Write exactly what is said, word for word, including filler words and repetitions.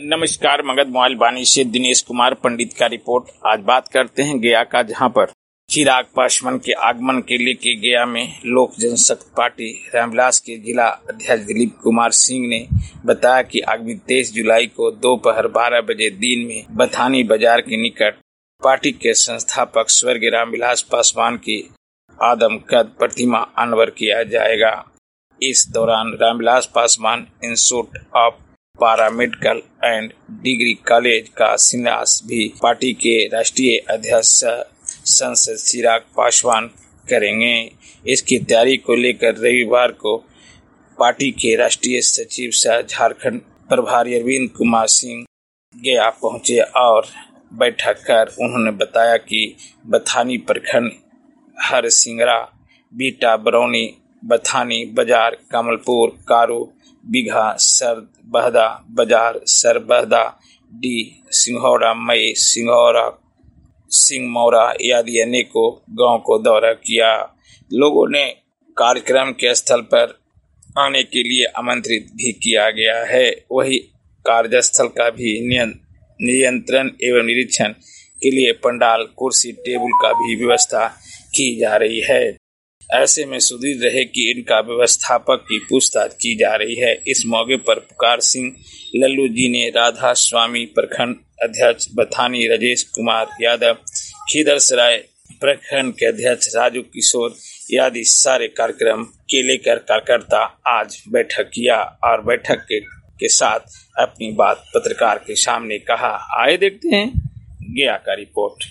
नमस्कार, मगध मोबाइल बानी से दिनेश कुमार पंडित का रिपोर्ट। आज बात करते हैं गया का, जहां पर चिराग पासवान के आगमन के लेके गया में लोक जनशक्ति पार्टी रामविलास के जिला अध्यक्ष दिलीप कुमार सिंह ने बताया कि आगामी तेईस जुलाई को दोपहर बारह बजे दिन में बथानी बाजार के निकट पार्टी के संस्थापक स्वर्गीय रामविलास पासवान की आदमकद प्रतिमा अनावरण किया जाएगा। इस दौरान Ramvilas Paswan institute of paramedical and degree college का शिलान्यास भी पार्टी के राष्ट्रीय अध्यक्ष सांसद चिराग पासवान करेंगे। इसकी तैयारी को लेकर रविवार को पार्टी के राष्ट्रीय सचिव सह झारखंड प्रभारी अरविंद कुमार सिंह गया पहुंचे और बैठक कर उन्होंने बताया कि बथानी प्रखंड हरसिंगरा, बीटा, बरौनी, बथानी बाजार, कमलपुर, कारू, बीघा, सरद बहदा बाजार, सरबहदा, डी सिंघौड़ा, मई सिंघौड़ा, सिंहमौरा आदि अनेकों गांव को दौरा किया। लोगों ने कार्यक्रम के स्थल पर आने के लिए आमंत्रित भी किया गया है। वही कार्यस्थल का भी नियंत्रण एवं निरीक्षण के लिए पंडाल, कुर्सी, टेबल का भी व्यवस्था की जा रही है। ऐसे में सुदृढ़ रहे कि इनका व्यवस्थापक की पूछताछ की जा रही है। इस मौके पर पुकार सिंह लल्लू जी ने राधा स्वामी प्रखंड अध्यक्ष बथानी राजेश कुमार यादव, खीदरसराय प्रखंड के अध्यक्ष राजू किशोर आदि सारे कार्यक्रम के लेकर कार्यकर्ता आज बैठक किया और बैठक के, के साथ अपनी बात पत्रकार के सामने कहा। आए देखते हैं गया का रिपोर्ट।